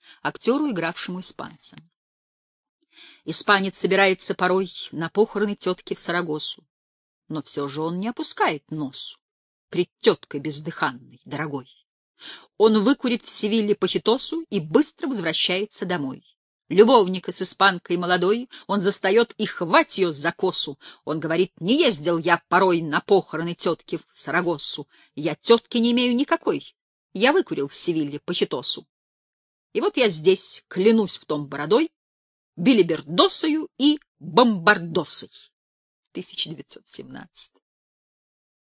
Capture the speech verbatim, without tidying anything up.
актеру, игравшему испанца. Испанец собирается порой на похороны тетки в Сарагосу, но все же он не опускает носу пред теткой бездыханной, дорогой. Он выкурит в Севилле пахитосу и быстро возвращается домой. Любовника с испанкой молодой он застает и хвать ее за косу. Он говорит: не ездил я порой на похороны тетки в Сарагосу. Я тетки не имею никакой. Я выкурил в Севилле пахитосу. И вот я здесь, клянусь в том бородой, билибердосою и бомбардосой. тысяча девятьсот семнадцатый